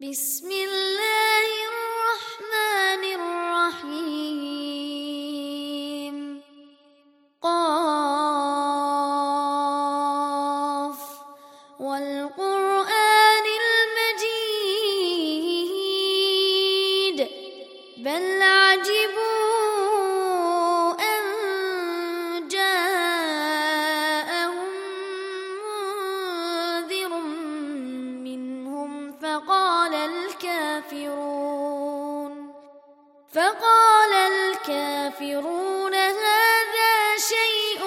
بسم الله الرحمن الرحيم. قاف والقرآن المجيد بل عجبوا أن جاءهم منذر منهم فقال الكافرون هذا شيء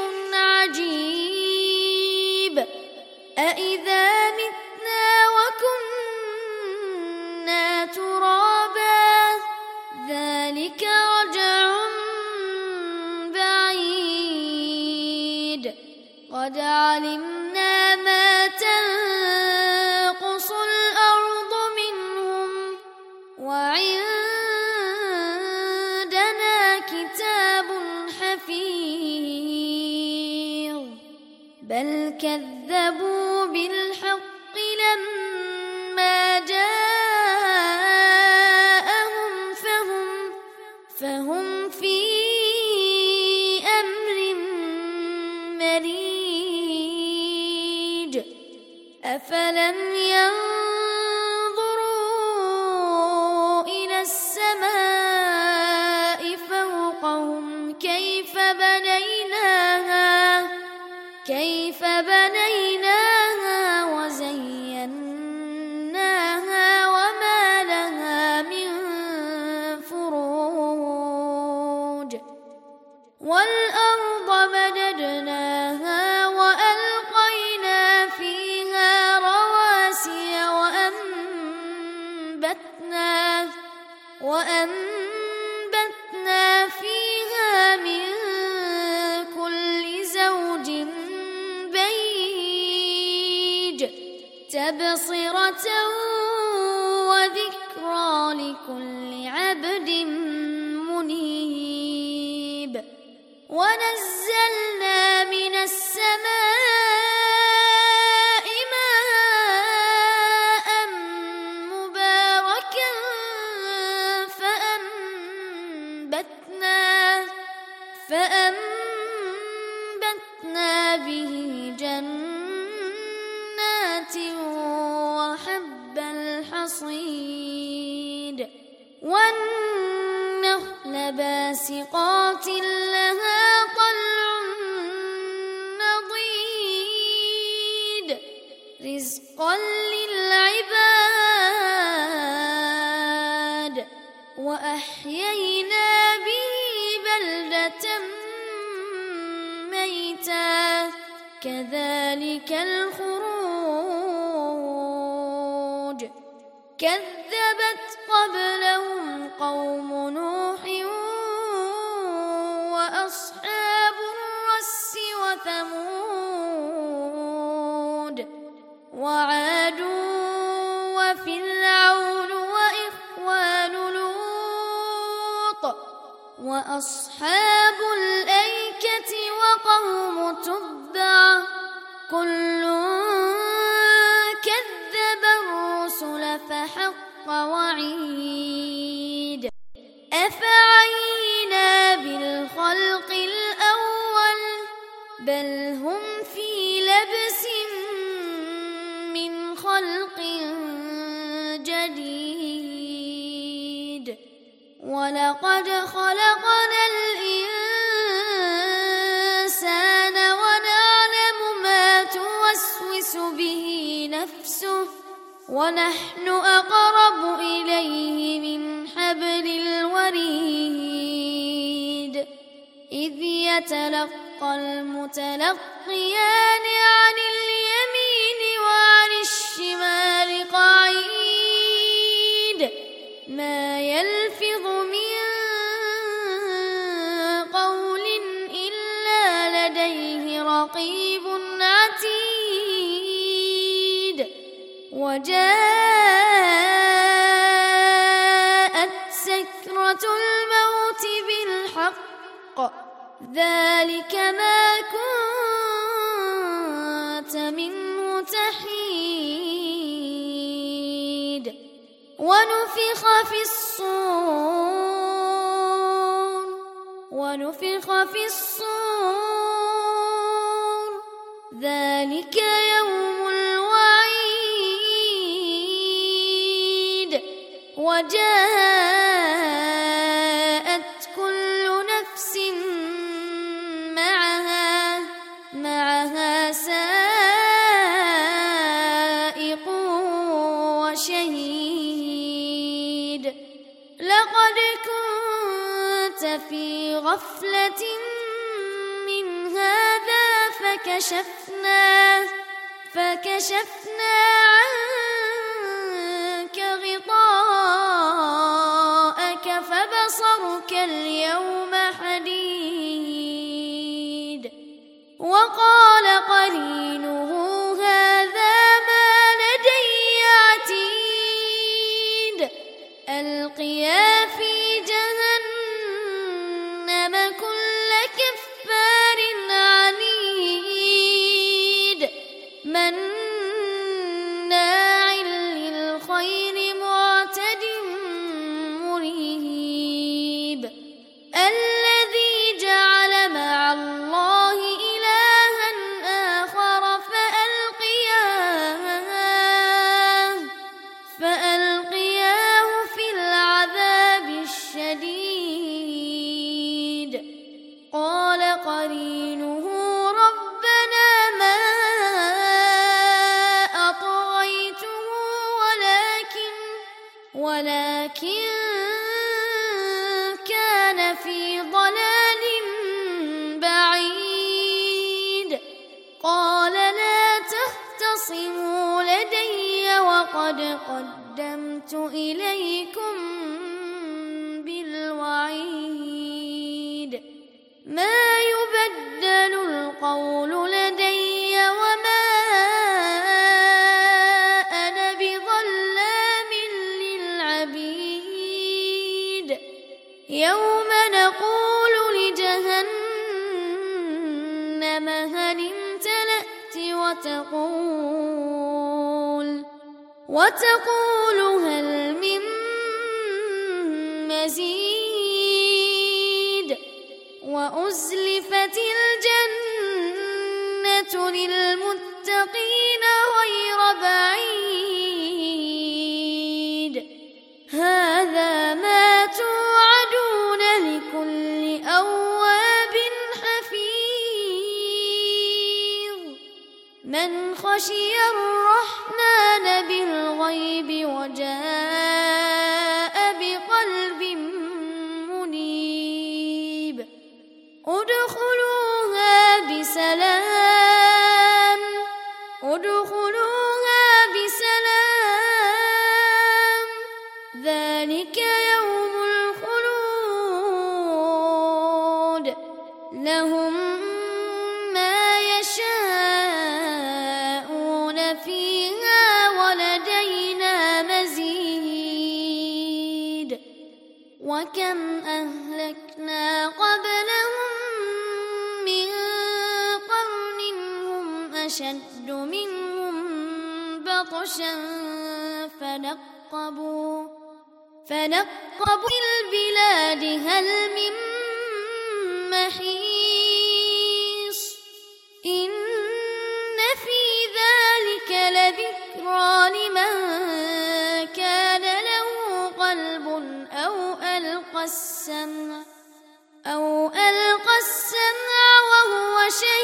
عجيب أإذا متنا وكنا ترابا ذلك رجع بعيد قد علمنا ما تنقص الأرض منهم وعندنا كتاب حفيظ بل كذبوا بالحق لما جاءهم فهم في أمر مريج أفلم ينظروا إلى السماء فوقهم كيف بنيناها وزيناها وما لها من فروج والأرض مددناها وألقينا فيها رواسي وأنبتنا فيها من كل زوج بهيج تبصرة وذكرى لكل عبد منيب ونزلنا من السماء ماء مباركا فأنبتنا به جنات وحب الحصيد والنخل باسقات لها طلع نضيد رزقا للعباد وأحيينا به بلدة ميتا كذلك الخروج كذبت قبلهم قوم نوح وأصحاب الرس وثمود وعاد وفرعون وإخوان لوط وأصحاب الأيكة وقوم تبع كل كذب الرسل فحق وعيد أفعينا بالخلق الأول بل هم في لبس من خلق جديد ولقد خلقنا الإنسان ونعلم ما توسوس به نفسه ونحن أقرب إليه من حبل الوريد إذ يتلقى المتلقيان عن اليمين وعن الشمال قعيد ما يلفظ من قول إلا لديه رقيب عتيد وجاءت سكرة الموت بالحق ذلك ما كنت منه تحيد ونفخ في الصور ذلك يوم الوعيد وجاءت كل نفس معها سائق وشهيد لقد كنت في غفلة من هذا فكشفنا عنك غطاءك فبصرك اليوم حديد وقال قرينه هذا ما لدي عتيد ألقيا في جهنم كل كفار عنيد مناع للخير معتد مريب الذي جعل مع الله إلها آخر فألقياه في العذاب الشديد قال قرينه ربنا ما أطغيته ولكن كان في ضلال بعيد قال لا تختصموا لدي وقد قدمت إليكم بالوعيد ما يبدل القول لدي وما أنا بظلام للعبيد يوم نقول لجهنم هل امتلأت وتقول هل من مزيد وأزلفت الجنة للمتقين غير بعيد هذا ما توعدون لكل أواب حفيظ من خشي الرحمن بالغيب وجاء بقلب منيب ادخلوها بسلام ذلك يوم الخلود لهم ما يشاءون فيها ولدينا مزيد وكم أهلكنا قبلهم من قرن هم أشد منهم بطشا فنقبوا البلاد هل من محيص إن في ذلك لذكرى لمن كان له قلب أو ألقى السمع وهو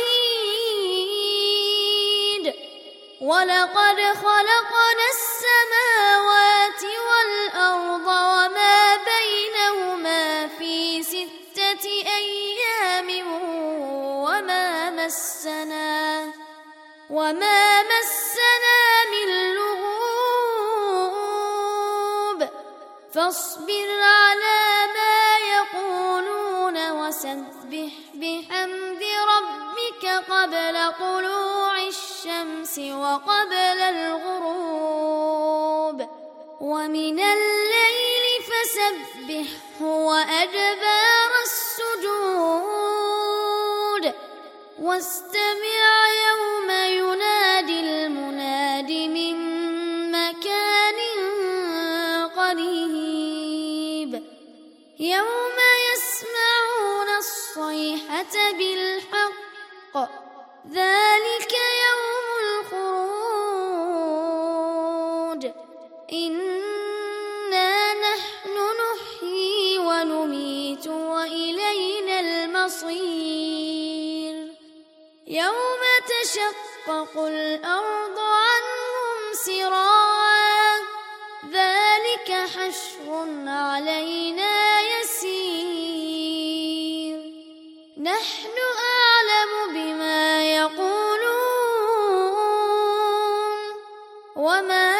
شهيد ولقد خلقنا السماوات والأرض وما بينهما في 6 أيام وما مسنا من لغوب فاصبر على ما يقولون وسبح بحمد ربك قبل طلوع الشمس وقبل الغروب ومن الليل فسبحه وأدبار السجود واستمع يوم ينادي المناد من مكان قريب يوم يسمعون الصيحة بالحق ذلك يوم الخروج إنا نحن نحيي ونميت وإلينا المصير يوم تشقق الأرض عنهم سراعا ذلك حشر علينا يسير نحن أعلم بما يقولون وما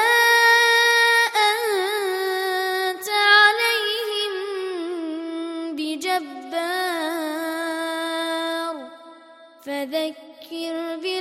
أنت عليهم بجبار فذكر